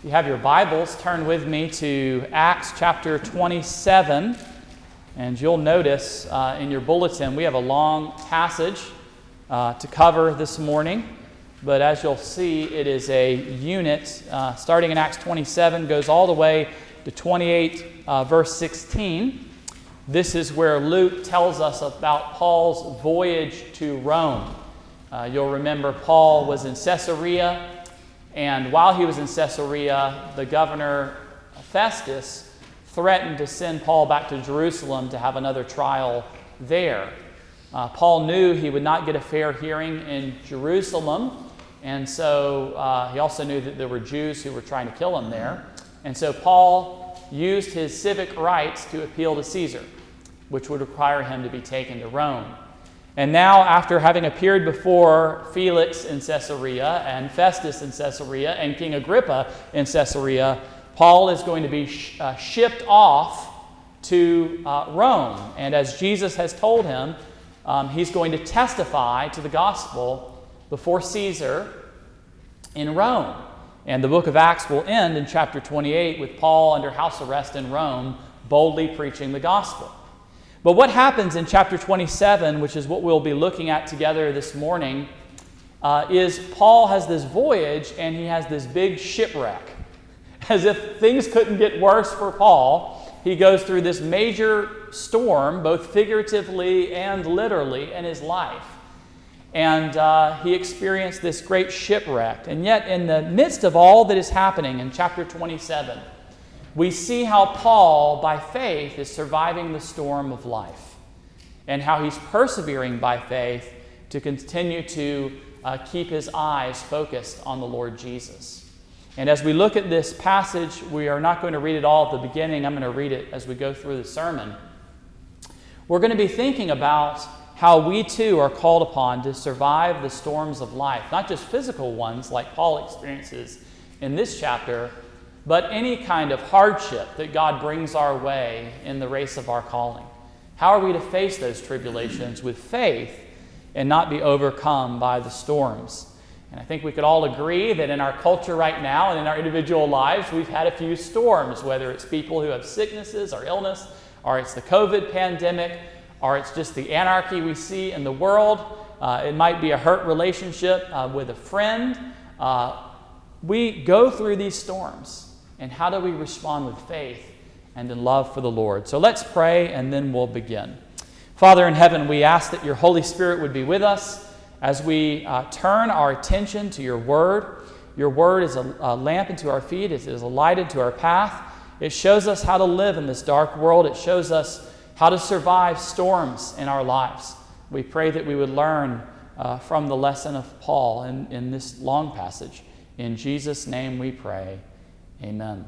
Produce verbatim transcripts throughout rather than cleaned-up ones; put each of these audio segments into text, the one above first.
If you have your Bibles, turn with me to Acts chapter twenty-seven, and you'll notice uh, in your bulletin we have a long passage uh, to cover this morning, but as you'll see, it is a unit uh, starting in Acts twenty-seven, goes all the way to twenty-eight, uh, verse sixteen. This is where Luke tells us about Paul's voyage to Rome. Uh, you'll remember Paul was in Caesarea, and while he was in Caesarea, the governor Festus threatened to send Paul back to Jerusalem to have another trial there. Uh, Paul knew he would not get a fair hearing in Jerusalem, and so uh, he also knew that there were Jews who were trying to kill him there. And so Paul used his civic rights to appeal to Caesar, which would require him to be taken to Rome. And now, after having appeared before Felix in Caesarea and Festus in Caesarea and King Agrippa in Caesarea, Paul is going to be sh- uh, shipped off to uh, Rome. And as Jesus has told him, um, he's going to testify to the gospel before Caesar in Rome. And the book of Acts will end in chapter twenty-eight with Paul under house arrest in Rome, boldly preaching the gospel. But what happens in chapter twenty-seven, which is what we'll be looking at together this morning, uh, is Paul has this voyage and he has this big shipwreck. As if things couldn't get worse for Paul, he goes through this major storm, both figuratively and literally, in his life. And uh, he experienced this great shipwreck. And yet, in the midst of all that is happening in chapter twenty-seven, we see how Paul, by faith, is surviving the storm of life, and how he's persevering by faith to continue to uh, keep his eyes focused on the Lord Jesus. And as we look at this passage, we are not going to read it all at the beginning. I'm going to read it as we go through the sermon. We're going to be thinking about how we too are called upon to survive the storms of life, not just physical ones like Paul experiences in this chapter, but any kind of hardship that God brings our way in the race of our calling. How are we to face those tribulations with faith and not be overcome by the storms? And I think we could all agree that in our culture right now and in our individual lives, we've had a few storms, whether it's people who have sicknesses or illness, or it's the COVID pandemic, or it's just the anarchy we see in the world. Uh, it might be a hurt relationship uh, with a friend. Uh, we go through these storms. And how do we respond with faith and in love for the Lord? So let's pray, and then we'll begin. Father in heaven, we ask that your Holy Spirit would be with us as we uh, turn our attention to your word. Your word is a, a lamp unto our feet. It is a light unto our path. It shows us how to live in this dark world. It shows us how to survive storms in our lives. We pray that we would learn uh, from the lesson of Paul in, in this long passage. In Jesus' name we pray. Amen.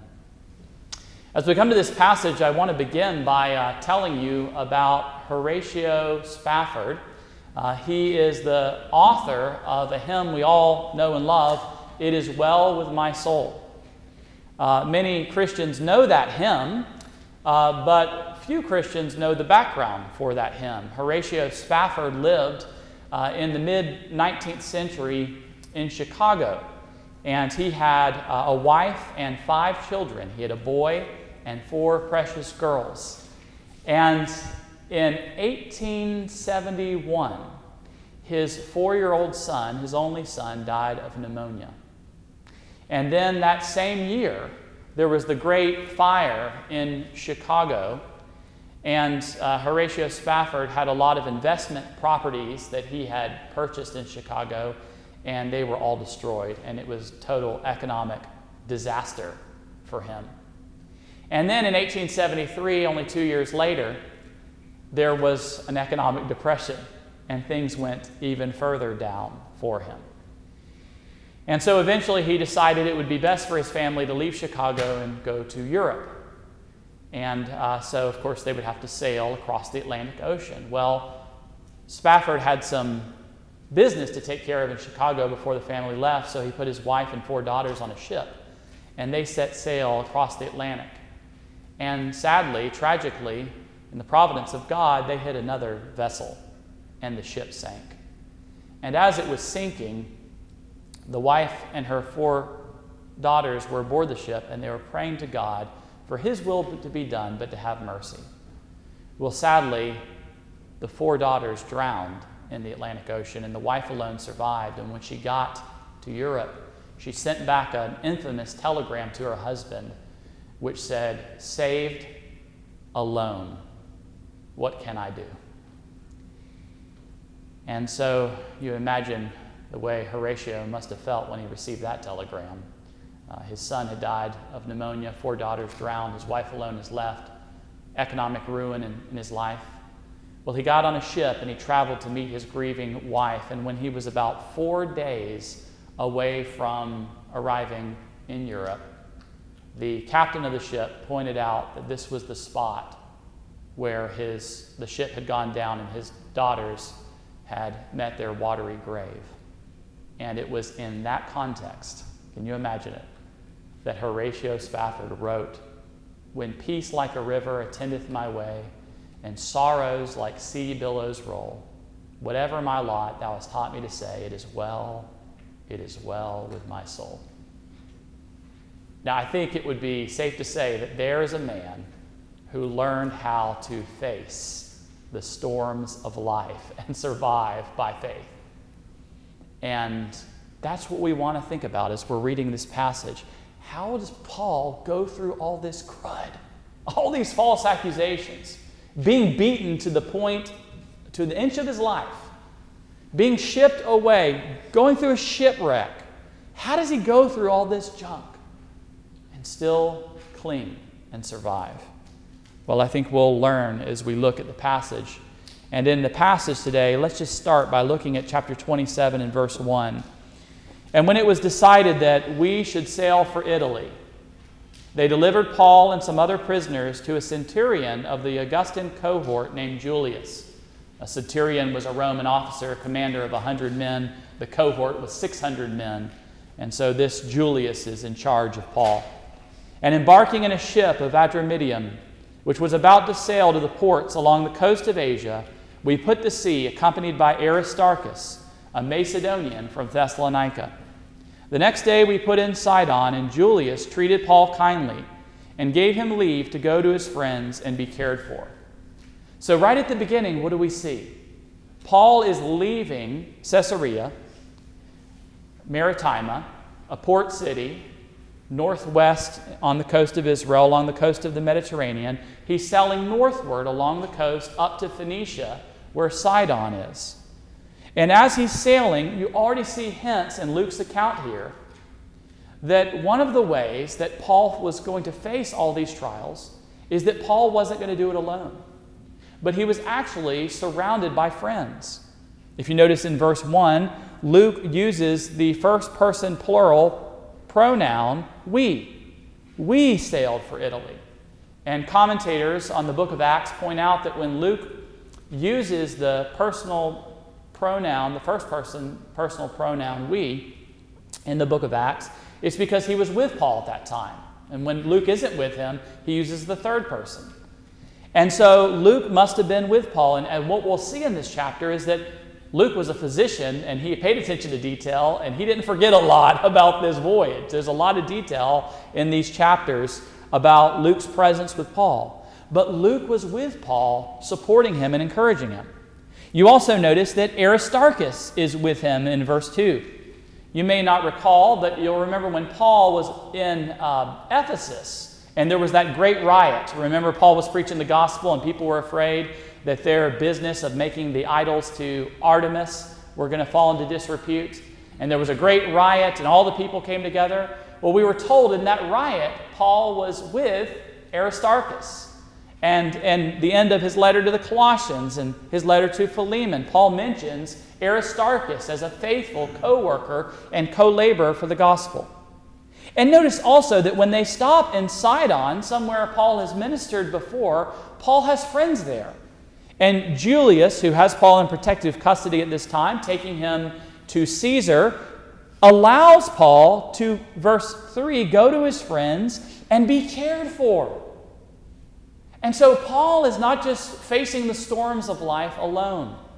As we come to this passage, I want to begin by uh, telling you about Horatio Spafford. Uh, he is the author of a hymn we all know and love, "It Is Well With My Soul." Uh, many Christians know that hymn, uh, but few Christians know the background for that hymn. Horatio Spafford lived uh, in the mid-nineteenth century in Chicago. And he had uh, a wife and five children. He had a boy and four precious girls. And in eighteen seventy-one, his four-year-old son, his only son, died of pneumonia. And then that same year, there was the Great Fire in Chicago. And uh, Horatio Spafford had a lot of investment properties that he had purchased in Chicago, and they were all destroyed, and it was total economic disaster for him. And then in eighteen seventy-three, only two years later, there was an economic depression, and things went even further down for him. And so eventually he decided it would be best for his family to leave Chicago and go to Europe. And uh, so, of course, they would have to sail across the Atlantic Ocean. Well, Spafford had some business to take care of in Chicago before the family left, so he put his wife and four daughters on a ship, and they set sail across the Atlantic. And sadly, tragically, in the providence of God, they hit another vessel, and the ship sank. And as it was sinking, the wife and her four daughters were aboard the ship, and they were praying to God for his will to be done, but to have mercy. Well, sadly, the four daughters drowned in the Atlantic Ocean, and the wife alone survived. And when she got to Europe, she sent back an infamous telegram to her husband, which said, "Saved alone. What can I do?" And so you imagine the way Horatio must have felt when he received that telegram. Uh, his son had died of pneumonia, four daughters drowned, his wife alone is left, economic ruin in, in his life. Well, he got on a ship and he traveled to meet his grieving wife, and when he was about four days away from arriving in Europe, the captain of the ship pointed out that this was the spot where his the ship had gone down and his daughters had met their watery grave. And it was in that context, can you imagine it, that Horatio Spafford wrote, "When peace like a river attendeth my way, and sorrows like sea billows roll, whatever my lot, thou hast taught me to say, it is well, it is well with my soul." Now, I think it would be safe to say that there is a man who learned how to face the storms of life and survive by faith. And that's what we want to think about as we're reading this passage. How does Paul go through all this crud, all these false accusations, being beaten to the point, to the inch of his life, being shipped away, going through a shipwreck? How does he go through all this junk and still cling and survive? Well, I think we'll learn as we look at the passage. And in the passage today, let's just start by looking at chapter twenty-seven and verse one. "And when it was decided that we should sail for Italy, they delivered Paul and some other prisoners to a centurion of the Augustan cohort named Julius." A centurion was a Roman officer, commander of one hundred men. The cohort was six hundred men. And so this Julius is in charge of Paul. "And embarking in a ship of Adramyttium, which was about to sail to the ports along the coast of Asia, we put to sea, accompanied by Aristarchus, a Macedonian from Thessalonica. The next day we put in Sidon, and Julius treated Paul kindly and gave him leave to go to his friends and be cared for." So right at the beginning, what do we see? Paul is leaving Caesarea Maritima, a port city, northwest on the coast of Israel, along the coast of the Mediterranean. He's sailing northward along the coast up to Phoenicia, where Sidon is. And as he's sailing, you already see hints in Luke's account here that one of the ways that Paul was going to face all these trials is that Paul wasn't going to do it alone, but he was actually surrounded by friends. If you notice in verse one, Luke uses the first person plural pronoun, we. We sailed for Italy. And commentators on the book of Acts point out that when Luke uses the personal pronoun, the first person personal pronoun, we, in the book of Acts, it's because he was with Paul at that time. And when Luke isn't with him, he uses the third person. And so Luke must have been with Paul. And, and what we'll see in this chapter is that Luke was a physician, and he paid attention to detail, and he didn't forget a lot about this voyage. There's a lot of detail in these chapters about Luke's presence with Paul. But Luke was with Paul, supporting him and encouraging him. You also notice that Aristarchus is with him in verse two. You may not recall, but you'll remember when Paul was in uh, Ephesus, and there was that great riot. Remember, Paul was preaching the gospel, and people were afraid that their business of making the idols to Artemis were going to fall into disrepute. And there was a great riot, and all the people came together. Well, we were told in that riot, Paul was with Aristarchus. And, and the end of his letter to the Colossians and his letter to Philemon, Paul mentions Aristarchus as a faithful co-worker and co-laborer for the gospel. And notice also that when they stop in Sidon, somewhere Paul has ministered before, Paul has friends there. And Julius, who has Paul in protective custody at this time, taking him to Caesar, allows Paul to, verse three, go to his friends and be cared for. And so Paul is not just facing the storms of life alone,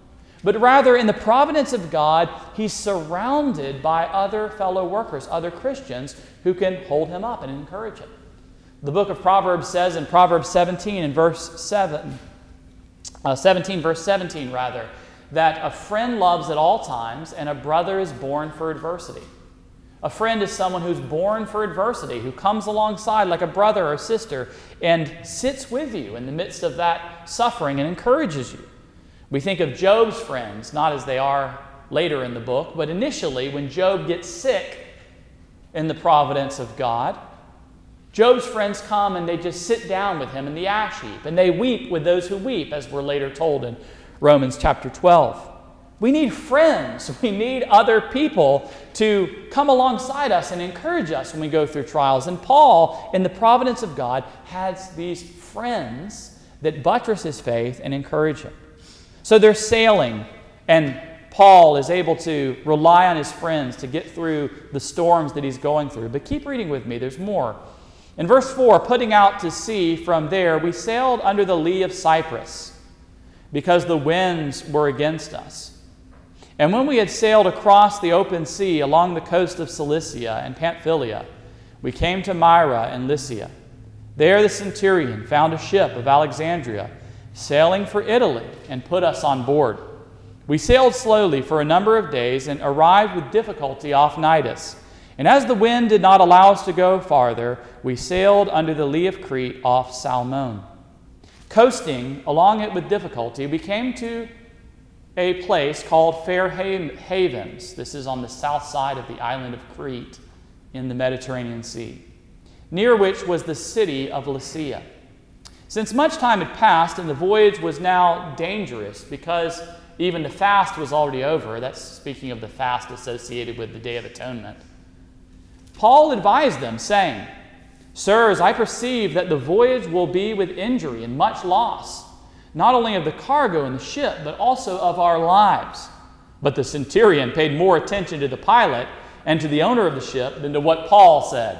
but rather in the providence of God, he's surrounded by other fellow workers, other Christians who can hold him up and encourage him. The book of Proverbs says in Proverbs seventeen and verse seven, uh, seventeen, verse seventeen rather, that a friend loves at all times and a brother is born for adversity. A friend is someone who's born for adversity, who comes alongside like a brother or sister and sits with you in the midst of that suffering and encourages you. We think of Job's friends, not as they are later in the book, but initially when Job gets sick in the providence of God, Job's friends come and they just sit down with him in the ash heap, and they weep with those who weep, as we're later told in Romans chapter twelve. We need friends. We need other people to come alongside us and encourage us when we go through trials. And Paul, in the providence of God, has these friends that buttress his faith and encourage him. So they're sailing, and Paul is able to rely on his friends to get through the storms that he's going through. But keep reading with me. There's more. In verse four, putting out to sea from there, we sailed under the lee of Cyprus because the winds were against us. And when we had sailed across the open sea along the coast of Cilicia and Pamphylia, we came to Myra and Lycia. There the centurion found a ship of Alexandria sailing for Italy and put us on board. We sailed slowly for a number of days and arrived with difficulty off Cnidus. And as the wind did not allow us to go farther, we sailed under the lee of Crete off Salmone. Coasting along it with difficulty, we came to a place called Fair Havens. This is on the south side of the island of Crete in the Mediterranean Sea, near which was the city of Lasea. Since much time had passed and the voyage was now dangerous because even the fast was already over, that's speaking of the fast associated with the Day of Atonement, Paul advised them, saying, "Sirs, I perceive that the voyage will be with injury and much loss, not only of the cargo and the ship, but also of our lives." But the centurion paid more attention to the pilot and to the owner of the ship than to what Paul said.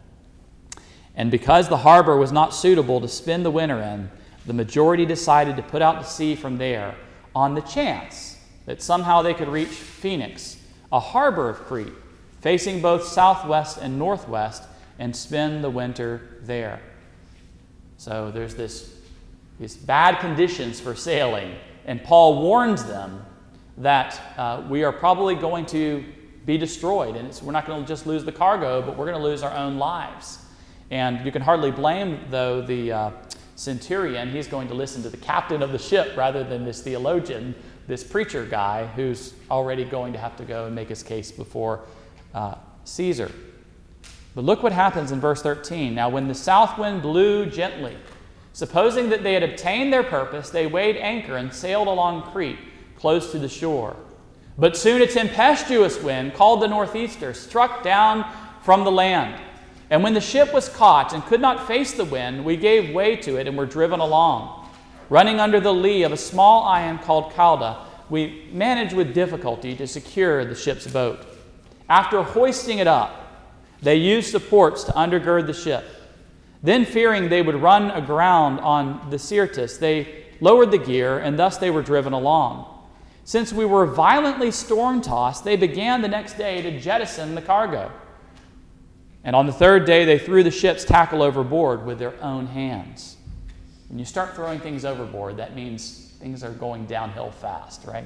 And because the harbor was not suitable to spend the winter in, the majority decided to put out to sea from there on the chance that somehow they could reach Phoenix, a harbor of Crete, facing both southwest and northwest, and spend the winter there. So there's this These bad conditions for sailing. And Paul warns them that uh, we are probably going to be destroyed. And it's, we're not going to just lose the cargo, but we're going to lose our own lives. And you can hardly blame, though, the uh, centurion. He's going to listen to the captain of the ship rather than this theologian, this preacher guy, who's already going to have to go and make his case before uh, Caesar. But look what happens in verse thirteen. Now, when the south wind blew gently, supposing that they had obtained their purpose, they weighed anchor and sailed along Crete, close to the shore. But soon a tempestuous wind, called the northeaster, struck down from the land. And when the ship was caught and could not face the wind, we gave way to it and were driven along. Running under the lee of a small island called Calda, we managed with difficulty to secure the ship's boat. After hoisting it up, they used supports to undergird the ship. Then, fearing they would run aground on the Syrtis, they lowered the gear, and thus they were driven along. Since we were violently storm-tossed, they began the next day to jettison the cargo. And on the third day, they threw the ship's tackle overboard with their own hands. When you start throwing things overboard, that means things are going downhill fast, right?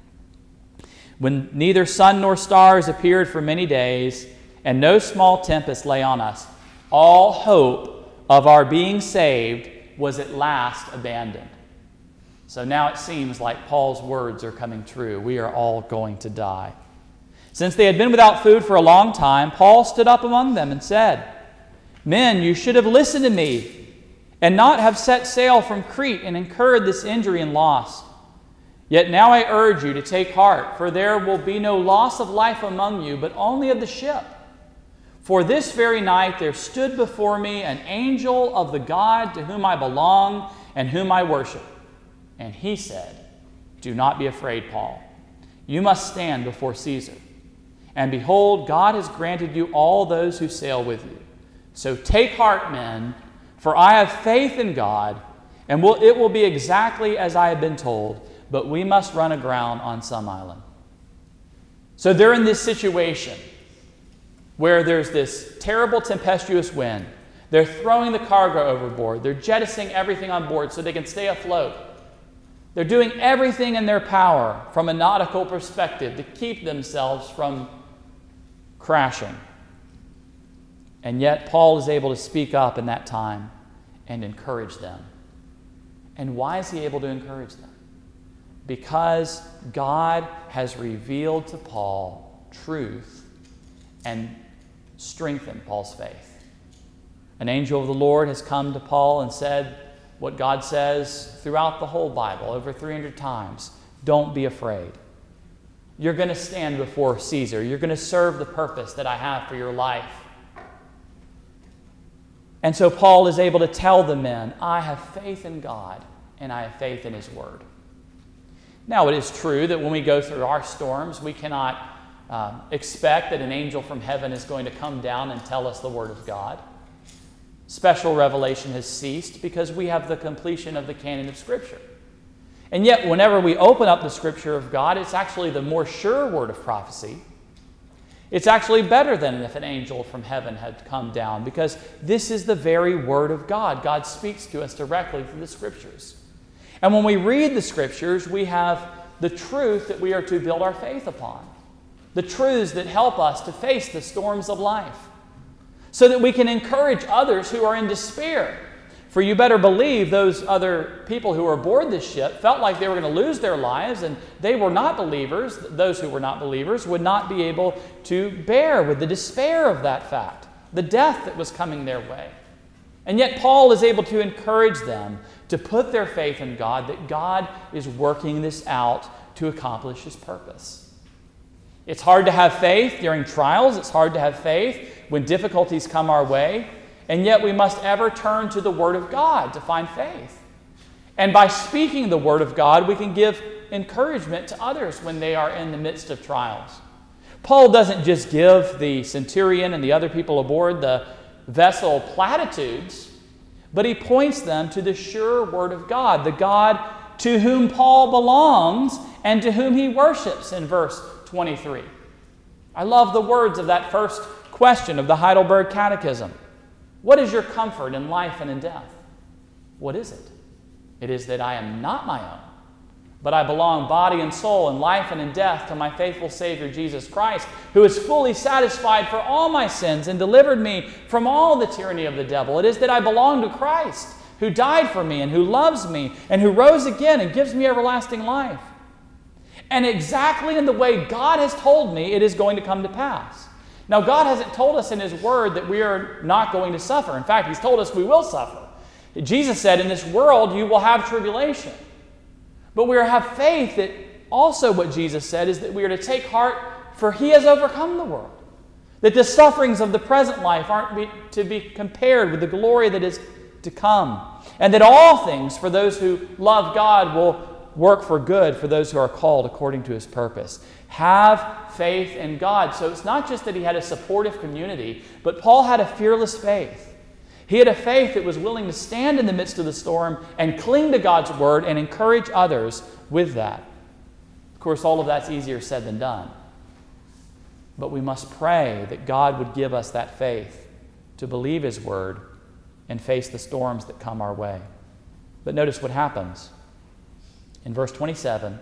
When neither sun nor stars appeared for many days, and no small tempest lay on us, all hope of our being saved was at last abandoned. So now it seems like Paul's words are coming true. We are all going to die. Since they had been without food for a long time, Paul stood up among them and said, "Men, you should have listened to me and not have set sail from Crete and incurred this injury and loss. Yet now I urge you to take heart, for there will be no loss of life among you, but only of the ship. For this very night there stood before me an angel of the God to whom I belong and whom I worship. And he said, 'Do not be afraid, Paul. You must stand before Caesar. And behold, God has granted you all those who sail with you. So take heart, men, for I have faith in God, and will, it will be exactly as I have been told. but we must run aground on some island. So they're in this situation where there's this terrible tempestuous wind. They're throwing the cargo overboard. They're jettisoning everything on board so they can stay afloat. They're doing everything in their power from a nautical perspective to keep themselves from crashing. And yet Paul is able to speak up in that time and encourage them. And why is he able to encourage them? Because God has revealed to Paul truth and strengthened Paul's faith. An angel of the Lord has come to Paul and said what God says throughout the whole Bible, over three hundred times. Don't be afraid. You're going to stand before Caesar. You're going to serve the purpose that I have for your life. And so Paul is able to tell the men, I have faith in God and I have faith in His Word. Now, it is true that when we go through our storms, we cannot uh, expect that an angel from heaven is going to come down and tell us the Word of God. Special revelation has ceased because we have the completion of the canon of Scripture. And yet, whenever we open up the Scripture of God, it's actually the more sure word of prophecy. It's actually better than if an angel from heaven had come down, because this is the very Word of God. God speaks to us directly through the Scriptures. And when we read the Scriptures, we have the truth that we are to build our faith upon, the truths that help us to face the storms of life, so that we can encourage others who are in despair. For you better believe those other people who were aboard this ship felt like they were going to lose their lives, and they were not believers. Those who were not believers would not be able to bear with the despair of that fact, the death that was coming their way. And yet Paul is able to encourage them to put their faith in God, that God is working this out to accomplish His purpose. It's hard to have faith during trials. It's hard to have faith when difficulties come our way. And yet we must ever turn to the Word of God to find faith. And by speaking the Word of God, we can give encouragement to others when they are in the midst of trials. Paul doesn't just give the centurion and the other people aboard the vessel platitudes, but he points them to the sure Word of God, the God to whom Paul belongs and to whom he worships in verse twenty-three. I love the words of that first question of the Heidelberg Catechism. What is your comfort in life and in death? What is it? It is that I am not my own, but I belong body and soul in life and in death to my faithful Savior Jesus Christ, who is fully satisfied for all my sins and delivered me from all the tyranny of the devil. It is that I belong to Christ, who died for me and who loves me and who rose again and gives me everlasting life. And exactly in the way God has told me, it is going to come to pass. Now, God hasn't told us in His Word that we are not going to suffer. In fact, He's told us we will suffer. Jesus said, in this world you will have tribulation. But we are to have faith that also what Jesus said is that we are to take heart, for He has overcome the world. That the sufferings of the present life aren't be, to be compared with the glory that is to come. And that all things for those who love God will work for good for those who are called according to His purpose. Have faith in God. So it's not just that he had a supportive community, but Paul had a fearless faith. He had a faith that was willing to stand in the midst of the storm and cling to God's Word and encourage others with that. Of course, all of that's easier said than done. But we must pray that God would give us that faith to believe His Word and face the storms that come our way. But notice what happens. In verse twenty-seven,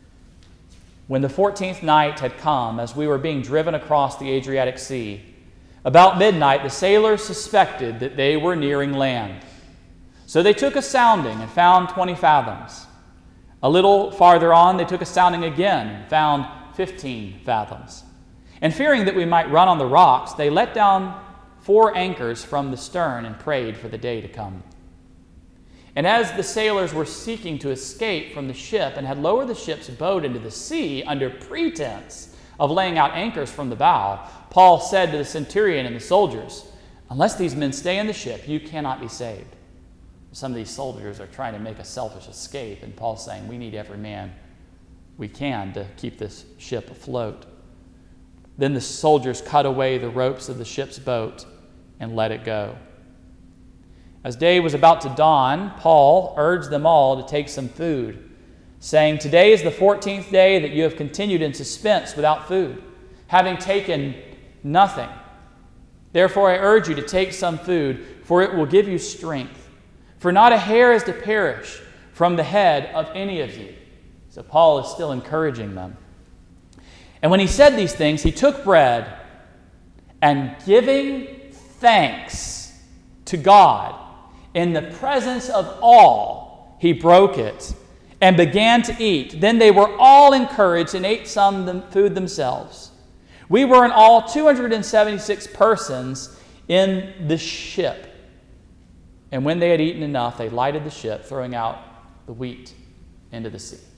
when the fourteenth night had come, as we were being driven across the Adriatic Sea, about midnight the sailors suspected that they were nearing land. So they took a sounding and found twenty fathoms. A little farther on they took a sounding again and found fifteen fathoms. And fearing that we might run on the rocks, they let down four anchors from the stern and prayed for the day to come. And as the sailors were seeking to escape from the ship and had lowered the ship's boat into the sea under pretense of laying out anchors from the bow, Paul said to the centurion and the soldiers, "Unless these men stay in the ship, you cannot be saved." Some of these soldiers are trying to make a selfish escape, and Paul's saying, we need every man we can to keep this ship afloat. Then the soldiers cut away the ropes of the ship's boat and let it go. As day was about to dawn, Paul urged them all to take some food, saying, "Today is the fourteenth day that you have continued in suspense without food, having taken nothing. Therefore I urge you to take some food, for it will give you strength. For not a hair is to perish from the head of any of you." So Paul is still encouraging them. "And when he said these things, he took bread, and giving thanks to God in the presence of all, he broke it and began to eat. Then they were all encouraged and ate some food themselves. We were in all two hundred seventy-six persons in the ship. And when they had eaten enough, they lighted the ship, throwing out the wheat into the sea."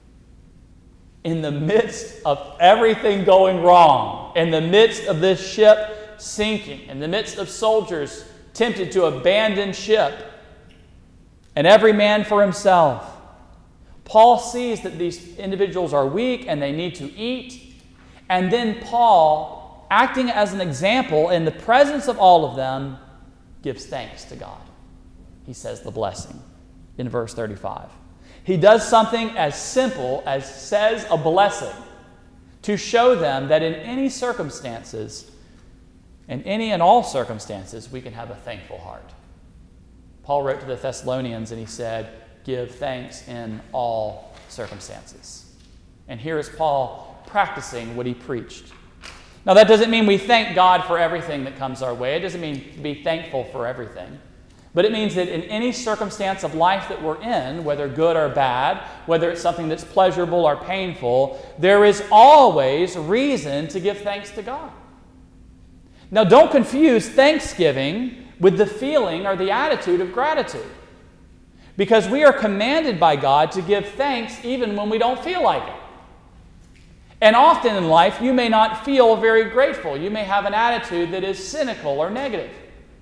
In the midst of everything going wrong, in the midst of this ship sinking, in the midst of soldiers tempted to abandon ship, and every man for himself, Paul sees that these individuals are weak and they need to eat. And then Paul, acting as an example in the presence of all of them, gives thanks to God. He says the blessing in verse thirty-five. He does something as simple as says a blessing to show them that in any circumstances, in any and all circumstances, we can have a thankful heart. Paul wrote to the Thessalonians and he said, "Give thanks in all circumstances." And here is Paul practicing what he preached. Now that doesn't mean we thank God for everything that comes our way. It doesn't mean to be thankful for everything. But it means that in any circumstance of life that we're in, whether good or bad, whether it's something that's pleasurable or painful, there is always reason to give thanks to God. Now don't confuse thanksgiving with the feeling or the attitude of gratitude. Because we are commanded by God to give thanks even when we don't feel like it. And often in life, you may not feel very grateful. You may have an attitude that is cynical or negative.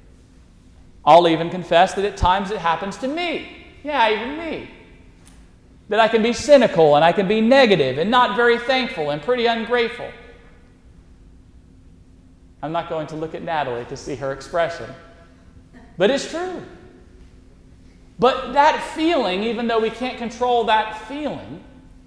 I'll even confess that at times it happens to me. Yeah, even me. That I can be cynical and I can be negative and not very thankful and pretty ungrateful. I'm not going to look at Natalie to see her expression. But it's true. But that feeling, even though we can't control that feeling,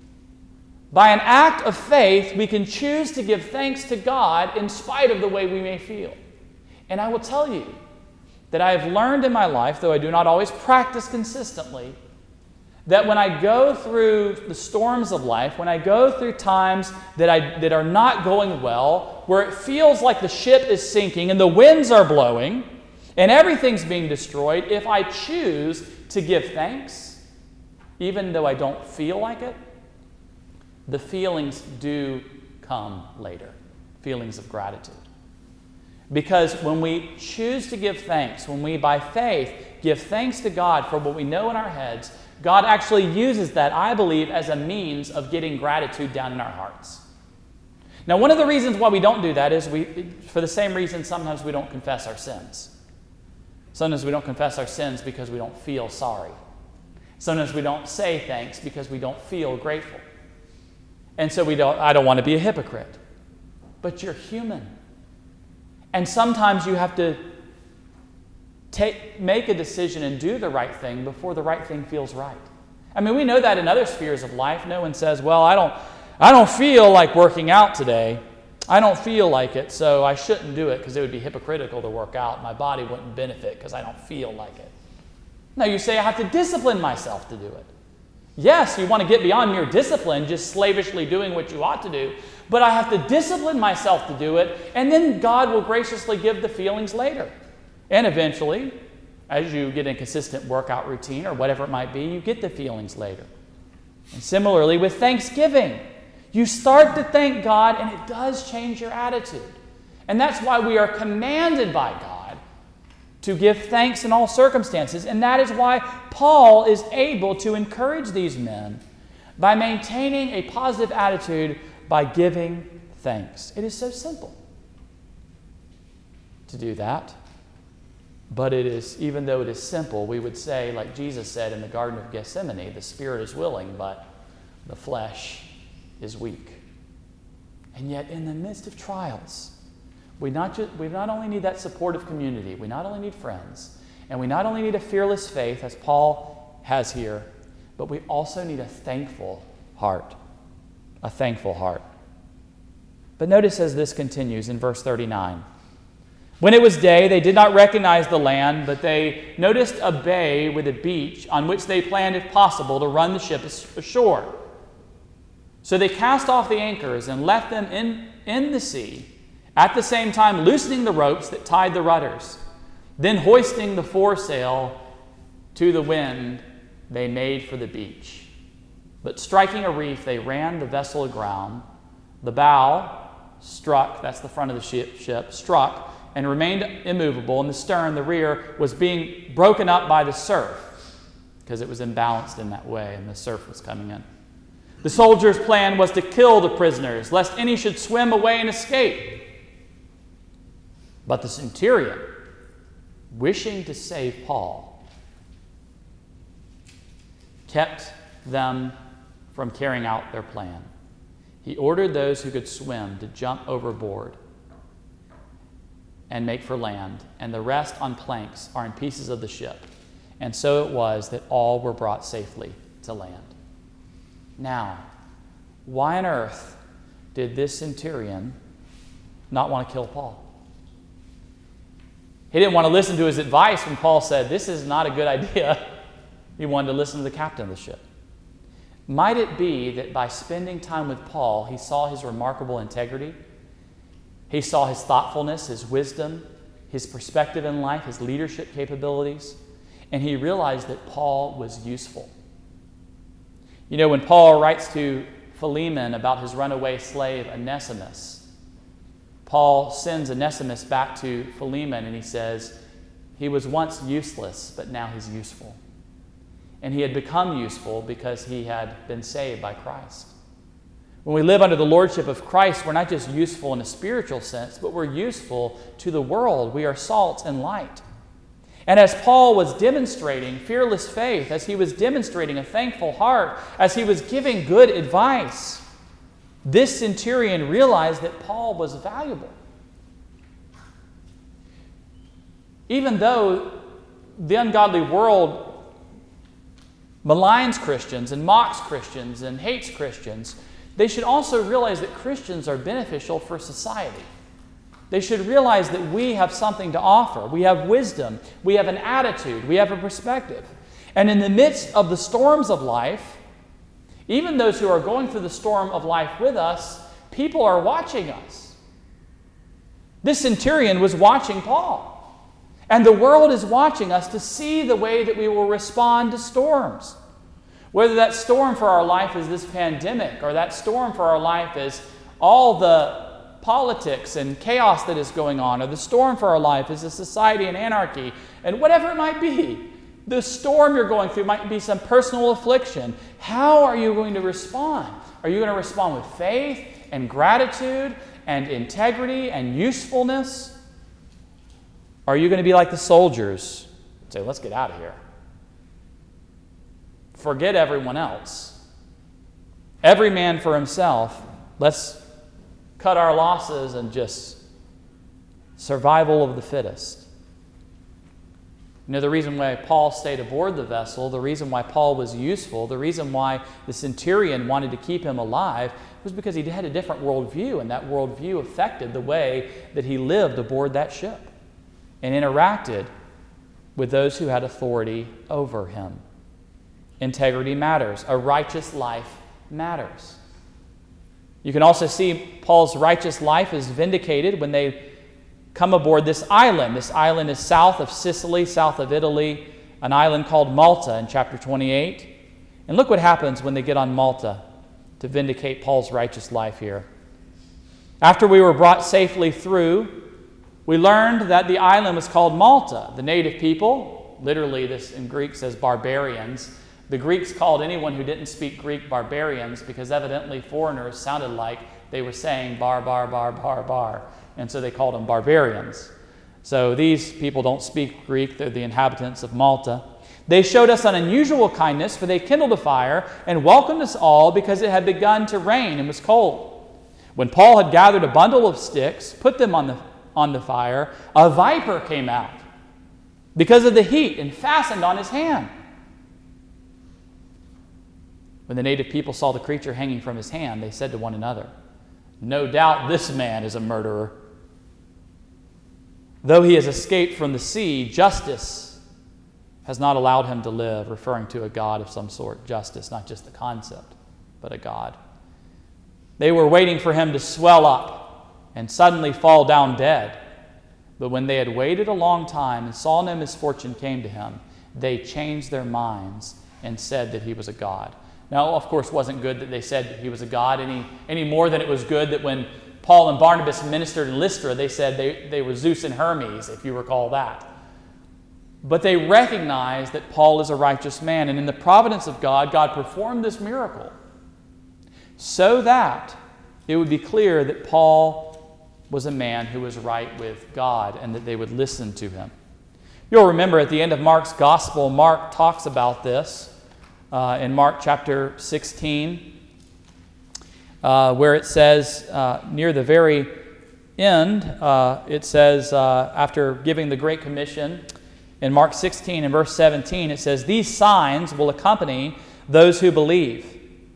by an act of faith, we can choose to give thanks to God in spite of the way we may feel. And I will tell you that I have learned in my life, though I do not always practice consistently, that when I go through the storms of life, when I go through times that, I, that are not going well, where it feels like the ship is sinking and the winds are blowing and everything's being destroyed, if I choose to give thanks, even though I don't feel like it, the feelings do come later, feelings of gratitude. Because when we choose to give thanks, when we by faith give thanks to God for what we know in our heads, God actually uses that, I believe, as a means of getting gratitude down in our hearts. Now, one of the reasons why we don't do that is we, for the same reason sometimes we don't confess our sins. Sometimes we don't confess our sins because we don't feel sorry. Sometimes we don't say thanks because we don't feel grateful. And so we don't, I don't want to be a hypocrite. But you're human. And sometimes you have to take, make a decision and do the right thing before the right thing feels right. I mean, we know that in other spheres of life. No one says, well, I don't, I don't feel like working out today. I don't feel like it, so I shouldn't do it because it would be hypocritical to work out. My body wouldn't benefit because I don't feel like it. No, you say, I have to discipline myself to do it. Yes, you want to get beyond mere discipline, just slavishly doing what you ought to do. But I have to discipline myself to do it, and then God will graciously give the feelings later. And eventually, as you get a consistent workout routine or whatever it might be, you get the feelings later. And similarly with Thanksgiving, you start to thank God, and it does change your attitude. And that's why we are commanded by God to give thanks in all circumstances. And that is why Paul is able to encourage these men by maintaining a positive attitude by giving thanks. It is so simple to do that. But it is, even though it is simple, we would say, like Jesus said in the Garden of Gethsemane, the spirit is willing, but the flesh is weak. And yet, in the midst of trials, we not, just, we not only need that supportive community, we not only need friends, and we not only need a fearless faith, as Paul has here, but we also need a thankful heart. A thankful heart. But notice as this continues in verse thirty-nine. When it was day, they did not recognize the land, but they noticed a bay with a beach on which they planned, if possible, to run the ship ashore. So they cast off the anchors and left them in, in the sea, at the same time loosening the ropes that tied the rudders. Then hoisting the foresail to the wind, they made for the beach. But striking a reef, they ran the vessel aground. The bow struck, that's the front of the ship, ship struck, and remained immovable, and the stern, the rear, was being broken up by the surf, because it was imbalanced in that way, and the surf was coming in. The soldiers' plan was to kill the prisoners, lest any should swim away and escape. But the centurion, wishing to save Paul, kept them from carrying out their plan. He ordered those who could swim to jump overboard and make for land, and the rest on planks are in pieces of the ship. And so it was that all were brought safely to land. Now, why on earth did this centurion not want to kill Paul? He didn't want to listen to his advice when Paul said, this is not a good idea. He wanted to listen to the captain of the ship. Might it be that by spending time with Paul, he saw his remarkable integrity? He saw his thoughtfulness, his wisdom, his perspective in life, his leadership capabilities, and he realized that Paul was useful. You know, when Paul writes to Philemon about his runaway slave Onesimus, Paul sends Onesimus back to Philemon and he says, he was once useless, but now he's useful. And he had become useful because he had been saved by Christ. When we live under the lordship of Christ, we're not just useful in a spiritual sense, but we're useful to the world. We are salt and light. And as Paul was demonstrating fearless faith, as he was demonstrating a thankful heart, as he was giving good advice, this centurion realized that Paul was valuable. Even though the ungodly world maligns Christians and mocks Christians and hates Christians, they should also realize that Christians are beneficial for society. They should realize that we have something to offer. We have wisdom. We have an attitude. We have a perspective. And in the midst of the storms of life, even those who are going through the storm of life with us, people are watching us. This centurion was watching Paul. And the world is watching us to see the way that we will respond to storms. Whether that storm for our life is this pandemic, or that storm for our life is all the politics and chaos that is going on, or the storm for our life is the society and anarchy, and whatever it might be. The storm you're going through might be some personal affliction. How are you going to respond? Are you going to respond with faith and gratitude and integrity and usefulness? Or are you going to be like the soldiers and say, let's get out of here? Forget everyone else. Every man for himself. Let's cut our losses and just survival of the fittest. You know, the reason why Paul stayed aboard the vessel, the reason why Paul was useful, the reason why the centurion wanted to keep him alive was because he had a different worldview, and that worldview affected the way that he lived aboard that ship and interacted with those who had authority over him. Integrity matters. A righteous life matters. You can also see Paul's righteous life is vindicated when they come aboard this island. This island is south of Sicily, south of Italy, an island called Malta in chapter twenty-eight. And look what happens when they get on Malta to vindicate Paul's righteous life here. After we were brought safely through, we learned that the island was called Malta. The native people, literally this in Greek says barbarians, the Greeks called anyone who didn't speak Greek barbarians because evidently foreigners sounded like they were saying bar, bar, bar, bar, bar. And so they called them barbarians. So these people don't speak Greek. They're the inhabitants of Malta. They showed us an unusual kindness, for they kindled a fire and welcomed us all because it had begun to rain and was cold. When Paul had gathered a bundle of sticks, put them on the, on the fire, a viper came out because of the heat and fastened on his hand. When the native people saw the creature hanging from his hand, they said to one another, "No doubt this man is a murderer. Though he has escaped from the sea, justice has not allowed him to live," referring to a God of some sort. Justice, not just the concept, but a God. They were waiting for him to swell up and suddenly fall down dead. But when they had waited a long time and saw no misfortune came to him, they changed their minds and said that he was a god. Now, of course, it wasn't good that they said he was a god any, any more than it was good that when Paul and Barnabas ministered in Lystra, they said they, they were Zeus and Hermes, if you recall that. But they recognized that Paul is a righteous man, and in the providence of God, God performed this miracle so that it would be clear that Paul was a man who was right with God and that they would listen to him. You'll remember at the end of Mark's gospel, Mark talks about this uh, in Mark chapter sixteen, uh, where it says uh, near the very end, uh, it says uh, after giving the Great Commission, in Mark sixteen and verse seventeen, it says, "These signs will accompany those who believe.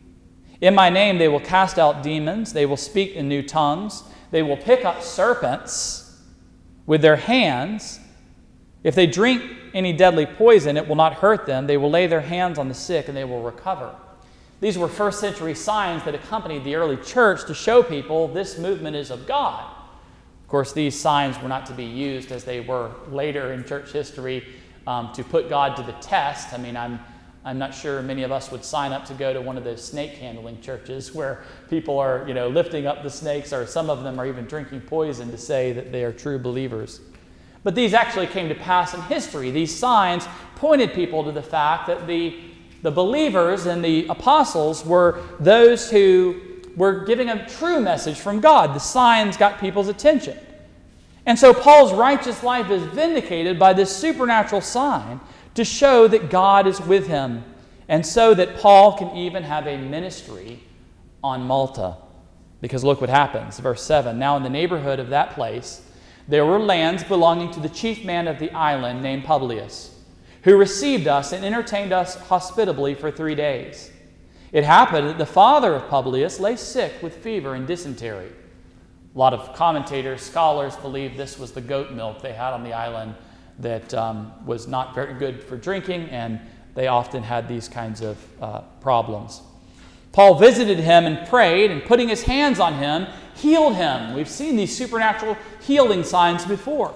In my name they will cast out demons, they will speak in new tongues, they will pick up serpents with their hands. If they drink any deadly poison, it will not hurt them. They will lay their hands on the sick and they will recover." These were first century signs that accompanied the early church to show people this movement is of God. Of course, these signs were not to be used as they were later in church history um, to put God to the test. I mean, I'm I'm not sure many of us would sign up to go to one of those snake handling churches where people are, you know, lifting up the snakes, or some of them are even drinking poison to say that they are true believers. But these actually came to pass in history. These signs pointed people to the fact that the, the believers and the apostles were those who were giving a true message from God. The signs got people's attention. And so Paul's righteous life is vindicated by this supernatural sign to show that God is with him, and so that Paul can even have a ministry on Malta. Because look what happens, verse seven. "Now in the neighborhood of that place there were lands belonging to the chief man of the island named Publius, who received us and entertained us hospitably for three days. It happened that the father of Publius lay sick with fever and dysentery." A lot of commentators, scholars believe this was the goat milk they had on the island that um, was not very good for drinking, and they often had these kinds of uh, problems. Paul visited him and prayed, and putting his hands on him, healed him. We've seen these supernatural healing signs before.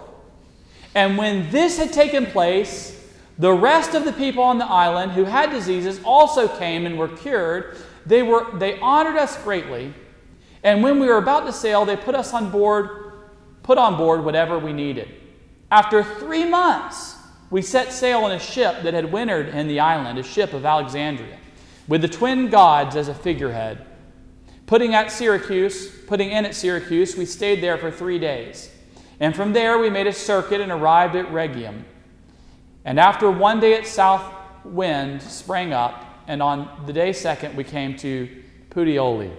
And when this had taken place, the rest of the people on the island who had diseases also came and were cured. They were they honored us greatly, and when we were about to sail, they put us on board, put on board whatever we needed. After three months, we set sail in a ship that had wintered in the island, a ship of Alexandria, with the twin gods as a figurehead. Putting at Syracuse, putting in at Syracuse, we stayed there for three days. And from there we made a circuit and arrived at Rhegium. And after one day its south wind sprang up, and on the day second we came to Puteoli.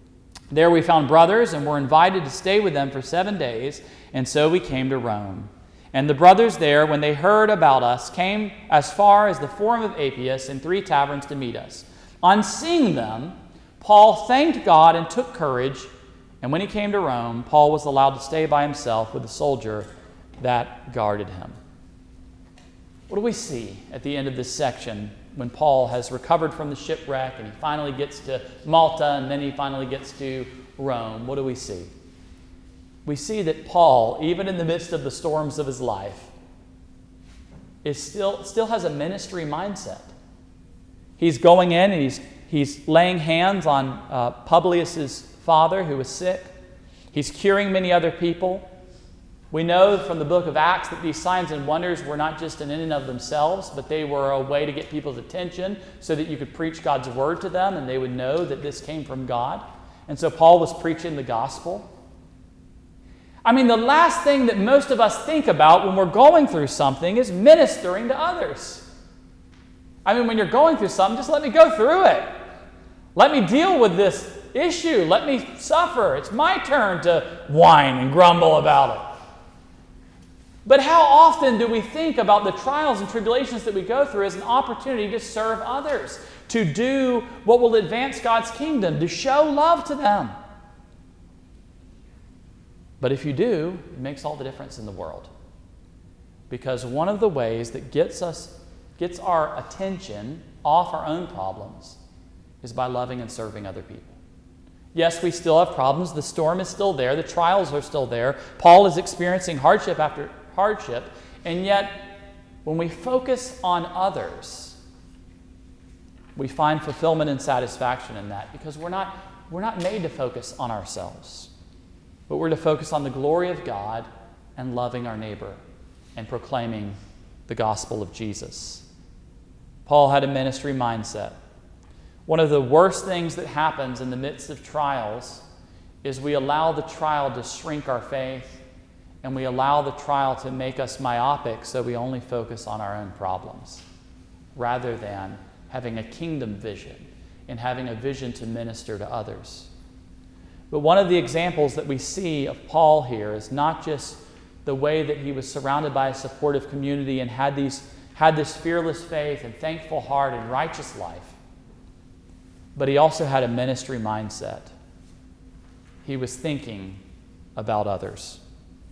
There we found brothers and were invited to stay with them for seven days, and so we came to Rome. And the brothers there, when they heard about us, came as far as the Forum of Appius in three taverns to meet us. On seeing them, Paul thanked God and took courage, and when he came to Rome, Paul was allowed to stay by himself with a soldier that guarded him. What do we see at the end of this section when Paul has recovered from the shipwreck and he finally gets to Malta and then he finally gets to Rome? What do we see? We see that Paul, even in the midst of the storms of his life, is still, still has a ministry mindset. He's going in and he's, he's laying hands on uh, Publius's father who was sick. He's curing many other people. We know from the book of Acts that these signs and wonders were not just in and of themselves, but they were a way to get people's attention so that you could preach God's word to them and they would know that this came from God. And so Paul was preaching the gospel. I mean, the last thing that most of us think about when we're going through something is ministering to others. I mean, when you're going through something, just let me go through it. Let me deal with this issue. Let me suffer. It's my turn to whine and grumble about it. But how often do we think about the trials and tribulations that we go through as an opportunity to serve others, to do what will advance God's kingdom, to show love to them. But if you do, it makes all the difference in the world. Because one of the ways that gets us, gets our attention off our own problems is by loving and serving other people. Yes, we still have problems. The storm is still there. The trials are still there. Paul is experiencing hardship after hardship. And yet, when we focus on others, we find fulfillment and satisfaction in that, because we're not, we're not made to focus on ourselves, but we're to focus on the glory of God and loving our neighbor and proclaiming the gospel of Jesus. Paul had a ministry mindset. One of the worst things that happens in the midst of trials is we allow the trial to shrink our faith, and we allow the trial to make us myopic, so we only focus on our own problems, rather than having a kingdom vision and having a vision to minister to others. But one of the examples that we see of Paul here is not just the way that he was surrounded by a supportive community and had these had this fearless faith and thankful heart and righteous life, but he also had a ministry mindset. He was thinking about others.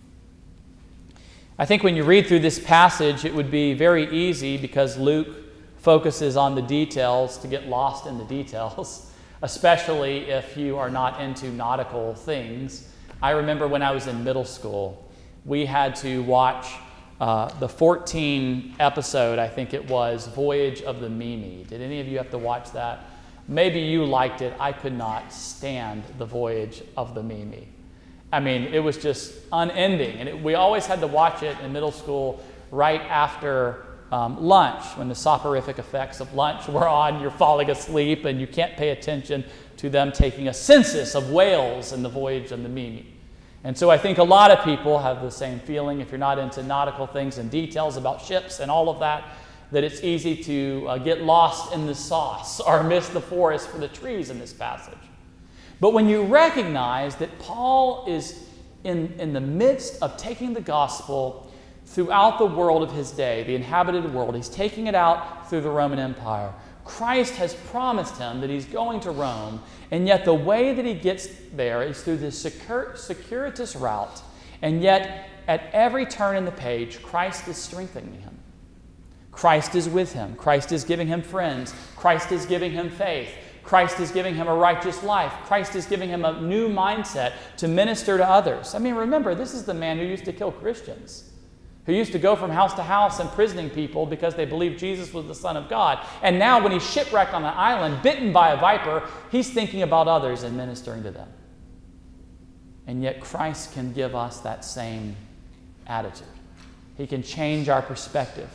I think when you read through this passage, it would be very easy, because Luke focuses on the details, to get lost in the details, especially if you are not into nautical things. I remember when I was in middle school, we had to watch uh, the fourteen episode, I think it was, Voyage of the Mimi. Did any of you have to watch that? Maybe you liked it. I could not stand the Voyage of the Mimi. I mean, it was just unending. And it, we always had to watch it in middle school right after um, lunch, when the soporific effects of lunch were on. You're falling asleep and you can't pay attention to them taking a census of whales in the Voyage of the Mimi. And so I think a lot of people have the same feeling, if you're not into nautical things and details about ships and all of that, that it's easy to uh, get lost in the sauce or miss the forest for the trees in this passage. But when you recognize that Paul is in, in the midst of taking the gospel throughout the world of his day, the inhabited world, he's taking it out through the Roman Empire. Christ has promised him that he's going to Rome, and yet the way that he gets there is through this secur- circuitous route. And yet, at every turn in the page, Christ is strengthening him. Christ is with him. Christ is giving him friends. Christ is giving him faith. Christ is giving him a righteous life. Christ is giving him a new mindset to minister to others. I mean, remember, this is the man who used to kill Christians, who used to go from house to house imprisoning people because they believed Jesus was the Son of God. And now when he's shipwrecked on an island, bitten by a viper, he's thinking about others and ministering to them. And yet Christ can give us that same attitude. He can change our perspective.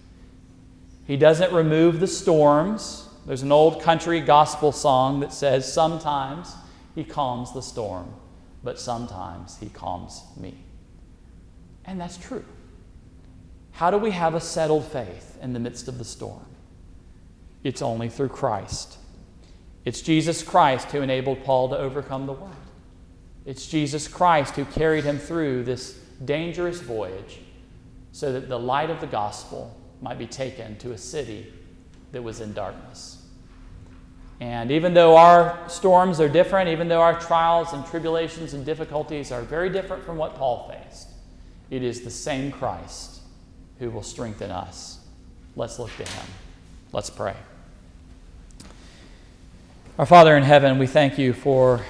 He doesn't remove the storms. There's an old country gospel song that says, sometimes he calms the storm, but sometimes he calms me. And that's true. How do we have a settled faith in the midst of the storm? It's only through Christ. It's Jesus Christ who enabled Paul to overcome the world. It's Jesus Christ who carried him through this dangerous voyage so that the light of the gospel might be taken to a city that was in darkness. And even though our storms are different, even though our trials and tribulations and difficulties are very different from what Paul faced, it is the same Christ who will strengthen us. Let's look to him. Let's pray. Our Father in heaven, we thank you for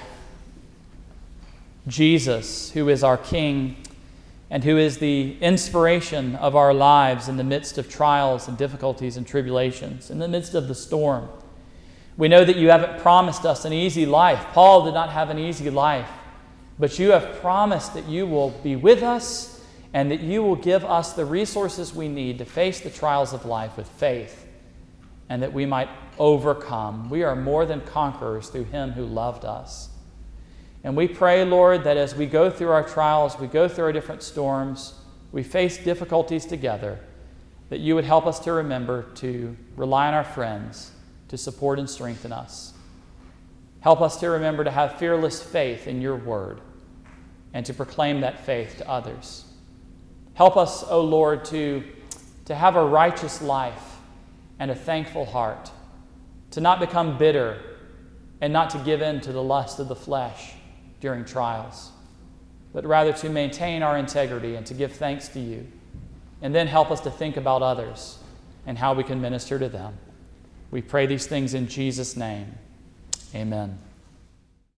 Jesus, who is our King and who is the inspiration of our lives in the midst of trials and difficulties and tribulations, in the midst of the storm. We know that you haven't promised us an easy life. Paul did not have an easy life, but you have promised that you will be with us and that you will give us the resources we need to face the trials of life with faith, and that we might overcome. We are more than conquerors through him who loved us. And we pray, Lord, that as we go through our trials, we go through our different storms, we face difficulties together, that you would help us to remember to rely on our friends to support and strengthen us. Help us to remember to have fearless faith in your word and to proclaim that faith to others. Help us, O Lord, to, to have a righteous life and a thankful heart, to not become bitter, and not to give in to the lust of the flesh during trials, but rather to maintain our integrity and to give thanks to you. And then help us to think about others and how we can minister to them. We pray these things in Jesus' name. Amen.